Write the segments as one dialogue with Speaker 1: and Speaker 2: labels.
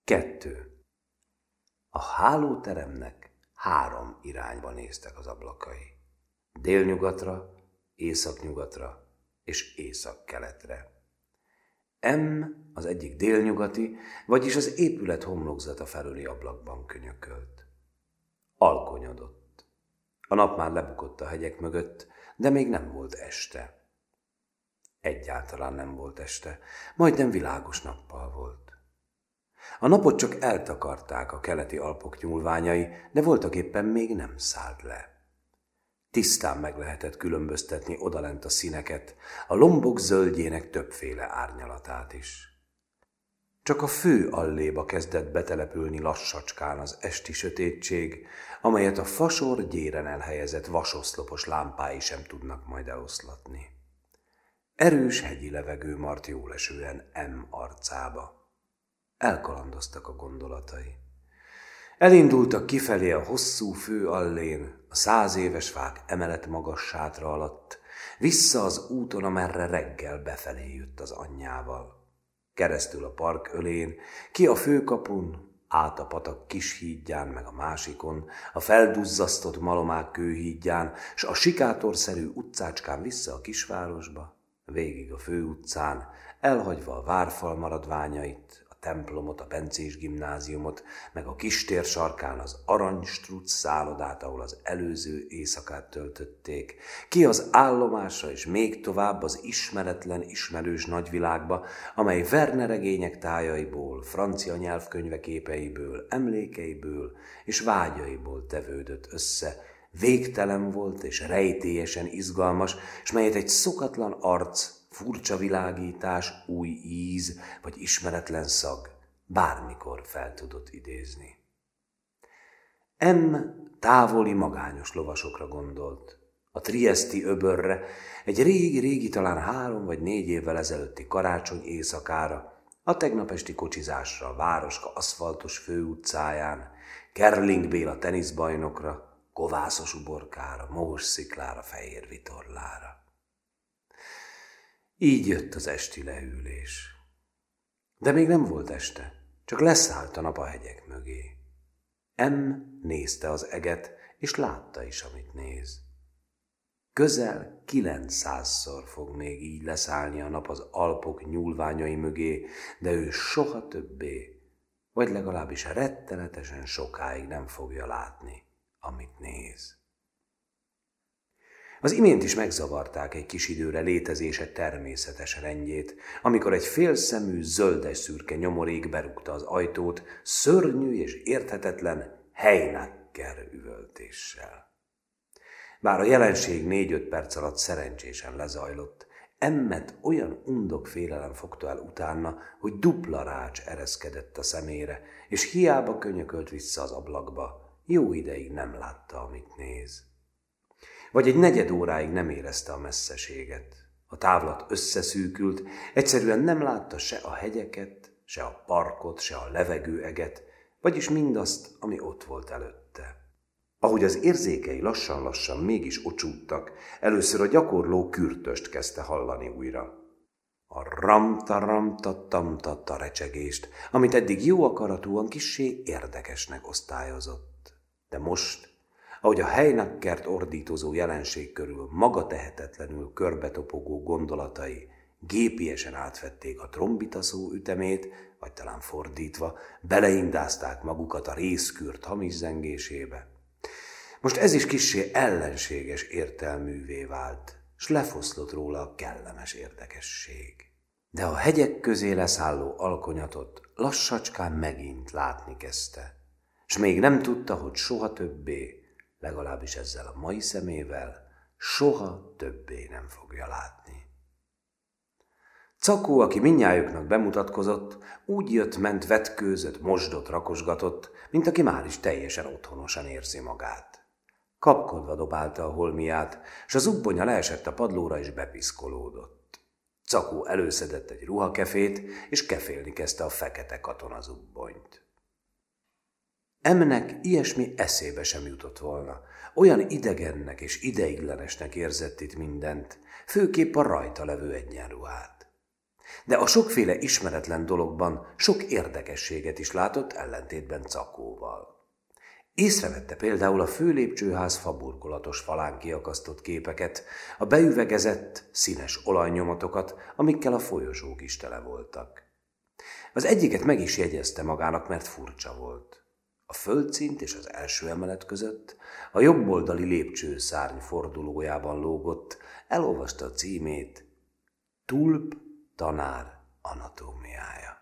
Speaker 1: 2. A hálóteremnek 3 irányba néztek az ablakai. Délnyugatra, északnyugatra és északkeletre. M az egyik délnyugati, vagyis az épület homlokzata felüli ablakban könyökölt. Alkonyodott. A nap már lebukott a hegyek mögött, de még nem volt este. Egyáltalán nem volt este, majdnem világos nappal volt. A napot csak eltakarták a keleti Alpok nyúlványai, de voltaképpen még nem szállt le. Tisztán meg lehetett különböztetni odalent a színeket, a lombok zöldjének többféle árnyalatát is. Csak a fő alléba kezdett betelepülni lassacskán az esti sötétség, amelyet a fasor gyéren elhelyezett vasoszlopos lámpái sem tudnak majd eloszlatni. Erős hegyi levegő mart jólesően M arcába. Elkalandoztak a gondolatai. Elindultak kifelé a hosszú fő allén, a 100 éves fák emelet magas sátra alatt, vissza az úton, amerre reggel befelé jött az anyjával. Keresztül a park ölén, ki a főkapun, át a patak kis hídján, meg a másikon, a felduzzasztott malomák kőhídján, s a sikátorszerű utcácskán vissza a kisvárosba, végig a főutcán, elhagyva a várfal maradványait, a templomot, a bencés gimnáziumot, meg a kistér sarkán az aranystruc szállodát, ahol az előző éjszakát töltötték, ki az állomásra és még tovább az ismeretlen, ismerős nagyvilágba, amely Verne regények tájaiból, francia nyelvkönyvek képeiből, emlékeiből és vágyaiból tevődött össze, végtelen volt és rejtélyesen izgalmas, s melyet egy szokatlan arc, furcsa világítás, új íz vagy ismeretlen szag bármikor fel tudott idézni. M távoli magányos lovasokra gondolt, a trieszti öbörre, egy régi, talán 3 vagy 4 évvel ezelőtti karácsony éjszakára, a tegnap esti kocsizásra a városka aszfaltos főutcáján, Kerling Béla teniszbajnokra, kovászos uborkára, mohos sziklára, fehér vitorlára. Így jött az esti leülés. De még nem volt este, csak leszállt a nap a hegyek mögé. M nézte az eget, és látta is, amit néz. Közel 900-szor fog még így leszállni a nap az Alpok nyúlványai mögé, de ő soha többé, vagy legalábbis rettenetesen sokáig nem fogja látni, amit néz. Az imént is megzavarták egy kis időre létezése természetes rendjét, amikor egy félszemű, zöldes-szürke nyomorék berúgta az ajtót, szörnyű és érthetetlen Heinacker üvöltéssel. Bár a jelenség 4-5 perc alatt szerencsésen lezajlott, Emmet olyan undok félelem fogta el utána, hogy dupla rács ereszkedett a szemére, és hiába könyökölt vissza az ablakba, jó ideig nem látta, amit néz. Vagy egy 4 óráig nem érezte a messzeséget. A távlat összeszűkült, egyszerűen nem látta se a hegyeket, se a parkot, se a levegőeget, vagyis mindazt, ami ott volt előtte. Ahogy az érzékei lassan-lassan mégis ocsúdtak, először a gyakorló kürtöst kezdte hallani újra. A ramta-ramta-tamta recsegést, amit eddig jó akaratúan kissé érdekesnek osztályozott. De most, ahogy a Heinackert ordítozó jelenség körül maga tehetetlenül körbetopogó gondolatai gépiesen átvették a trombitaszó ütemét, vagy talán fordítva, beleindázták magukat a rézkürt hamis zengésébe. Most ez is kissé ellenséges értelművé vált, s lefoszlott róla a kellemes érdekesség. De a hegyek közé leszálló alkonyatot lassacskán megint látni kezdte, s még nem tudta, hogy soha többé, legalábbis ezzel a mai szemével, soha többé nem fogja látni. Cakó, aki mindnyájuknak bemutatkozott, úgy jött-ment, vetkőzött, mosdott, rakosgatott, mint aki már is teljesen otthonosan érzi magát. Kapkodva dobálta a holmiát, s az ubbonya leesett a padlóra, és bepiszkolódott. Cakó előszedett egy ruhakefét, és kefélni kezdte a fekete katonazubbonyt. Emnek ilyesmi eszébe sem jutott volna. Olyan idegennek és ideiglenesnek érzett itt mindent, főképp a rajta levő egyenruhát. De a sokféle ismeretlen dologban sok érdekességet is látott ellentétben Cakóval. Észrevette például a főlépcsőház faburkolatos falán kiakasztott képeket, a beüvegezett, színes olajnyomatokat, amikkel a folyosók is tele voltak. Az egyiket meg is jegyezte magának, mert furcsa volt. A földszint és az első emelet között a jobboldali lépcsőszárny fordulójában lógott, elolvasta a címét: Tulp tanár anatómiája.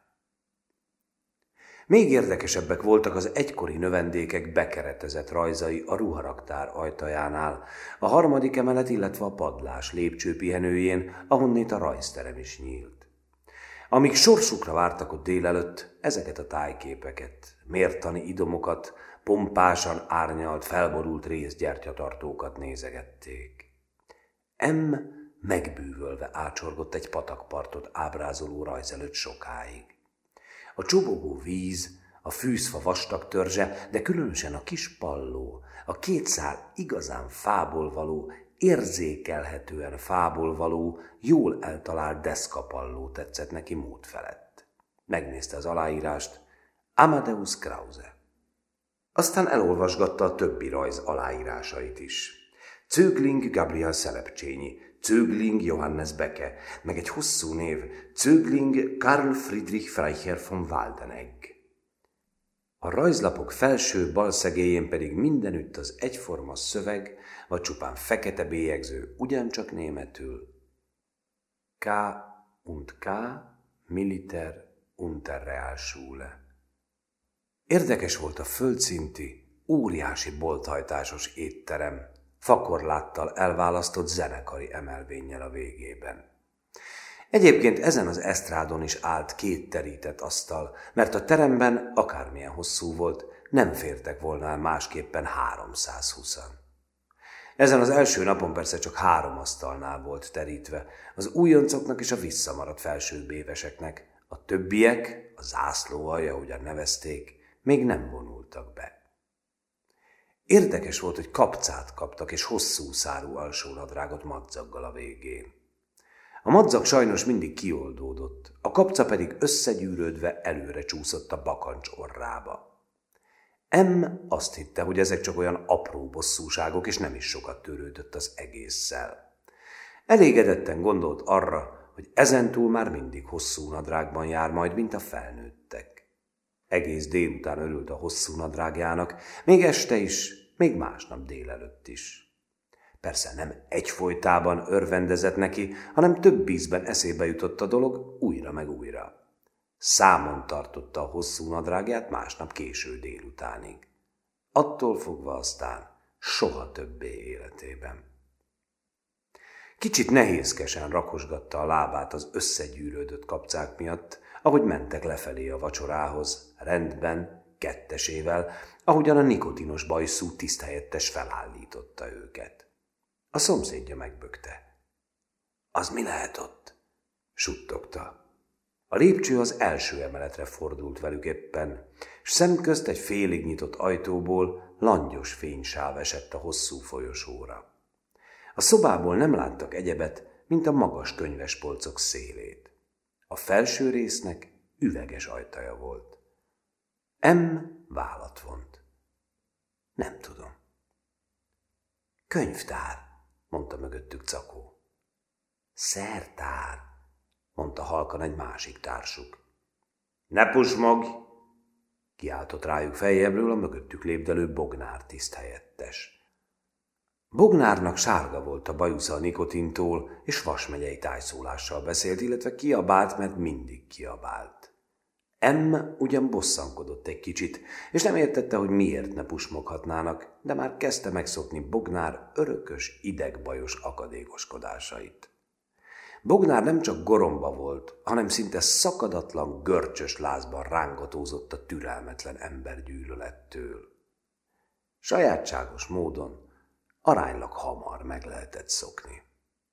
Speaker 1: Még érdekesebbek voltak az egykori növendékek bekeretezett rajzai a ruharaktár ajtajánál, a harmadik emelet, illetve a padlás lépcsőpihenőjén, ahonnét a rajzterem is nyílt. Amíg sorsukra vártak ott délelőtt, ezeket a tájképeket, mértani idomokat, pompásan árnyalt, felborult részgyertyatartókat nézegették. M. megbűvölve ácsorgott egy patakpartot ábrázoló rajz előtt sokáig. A csobogó víz, a fűzfa vastag törzse, de különösen a kis palló, a két szál igazán fából való, érzékelhetően fából való, jól eltalált deszkapalló tetszett neki mód felett. Megnézte az aláírást: Amadeus Krause. Aztán elolvasgatta a többi rajz aláírásait is. Zögling Gabriel Szelepcsényi, Zögling Johannes Beke, meg egy hosszú név, Zögling Karl Friedrich Freiherr von Waldenegg. A rajzlapok felső bal szegélyén pedig mindenütt az egyforma szöveg, vagy csupán fekete bélyegző, ugyancsak németül: K. und K. Militär Unterrealschule. Érdekes volt a földszinti, óriási bolthajtásos étterem, fakorláttal elválasztott zenekari emelvénnyel a végében. Egyébként ezen az esztrádon is állt két terített asztal, mert a teremben, akármilyen hosszú volt, nem fértek volna el másképpen 320-an. Ezen az első napon persze csak 3 asztalnál volt terítve, az újoncoknak és a visszamaradt felsőbb éveseknek, a többiek, a zászlóalja, ahogyan nevezték, még nem vonultak be. Érdekes volt, hogy kapcát kaptak és hosszú szárú alsónadrágot madzaggal a végén. A madzag sajnos mindig kioldódott, a kapca pedig összegyűrődve előre csúszott a bakancs orrába. M. azt hitte, hogy ezek csak olyan apró bosszúságok, és nem is sokat törődött az egésszel. Elégedetten gondolt arra, hogy ezentúl már mindig hosszú nadrágban jár majd, mint a felnőttek. Egész délután örült a hosszú nadrágjának, még este is, még másnap délelőtt is. Persze nem egyfolytában örvendezett neki, hanem több ízben eszébe jutott a dolog újra meg újra. Számon tartotta a hosszú nadrágját másnap késő délutánig. Attól fogva aztán soha többé életében. Kicsit nehézkesen rakosgatta a lábát az összegyűrődött kapcák miatt, ahogy mentek lefelé a vacsorához, rendben, kettesével, ahogyan a nikotinos bajszú tiszthelyettes felállította őket. A szomszédja megbökte. Az mi lehet ott? Suttogta. A lépcső az első emeletre fordult velük éppen, s szemközt egy félig nyitott ajtóból langyos fénysáv esett a hosszú folyosóra. A szobából nem láttak egyebet, mint a magas könyvespolcok szélét. A felső résznek üveges ajtaja volt. M. vállat vont. Nem tudom. Könyvtár, mondta mögöttük Cakó. Szertár, mondta halkan egy másik társuk. Ne pusmogj, kiáltott rájuk feljebbről a mögöttük lépdelő Bognár tiszthelyettes. Bognárnak sárga volt a bajusza a nikotintól, és vasmegyei tájszólással beszélt, illetve kiabált, mert mindig kiabált. M. ugyan bosszankodott egy kicsit, és nem értette, hogy miért ne pusmoghatnának, de már kezdte megszokni Bognár örökös, idegbajos akadékoskodásait. Bognár nem csak goromba volt, hanem szinte szakadatlan, görcsös lázban rángatózott a türelmetlen embergyűlölettől. Sajátságos módon aránylag hamar meg lehetett szokni.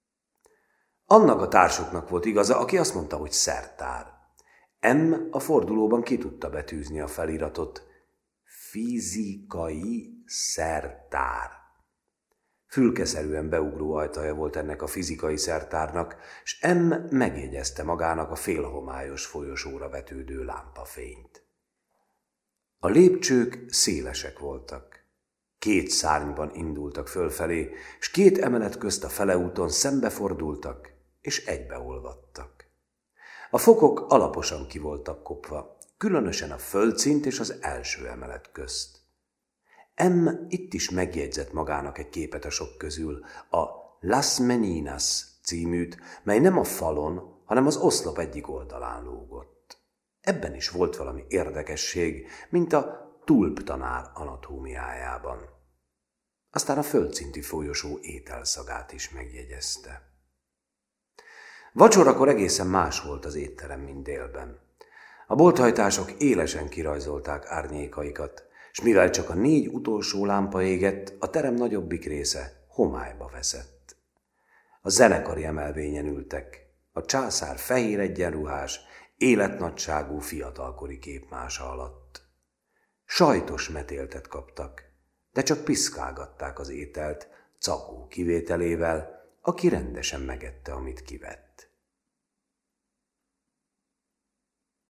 Speaker 1: Annak a társuknak volt igaza, aki azt mondta, hogy szertár. M. a fordulóban ki tudta betűzni a feliratot: fizikai szertár. Fülkeszerűen beugró ajtaja volt ennek a fizikai szertárnak, s M megjegyezte magának a félhomályos folyosóra vetődő lámpafényt. A lépcsők szélesek voltak. 2 szárnyban indultak fölfelé, s 2 emelet közt a feleúton szembefordultak, és egybeolvadtak. A fokok alaposan ki voltak kopva, különösen a földszint és az első emelet közt. M itt is megjegyzett magának egy képet a sok közül, a Las Meninas címűt, mely nem a falon, hanem az oszlop egyik oldalán lógott. Ebben is volt valami érdekesség, mint a tulptanár anatómiájában. Aztán a földszinti folyosó ételszagát is megjegyezte. Vacsorakor egészen más volt az étterem, mint délben. A bolthajtások élesen kirajzolták árnyékaikat, s mivel csak a 4 utolsó lámpa égett, a terem nagyobbik része homályba veszett. A zenekari emelvényen ültek, a császár fehér egyenruhás, életnagyságú fiatalkori képmása alatt. Sajtos metéltet kaptak, de csak piszkálgatták az ételt, Cakó kivételével, aki rendesen megette, amit kivett.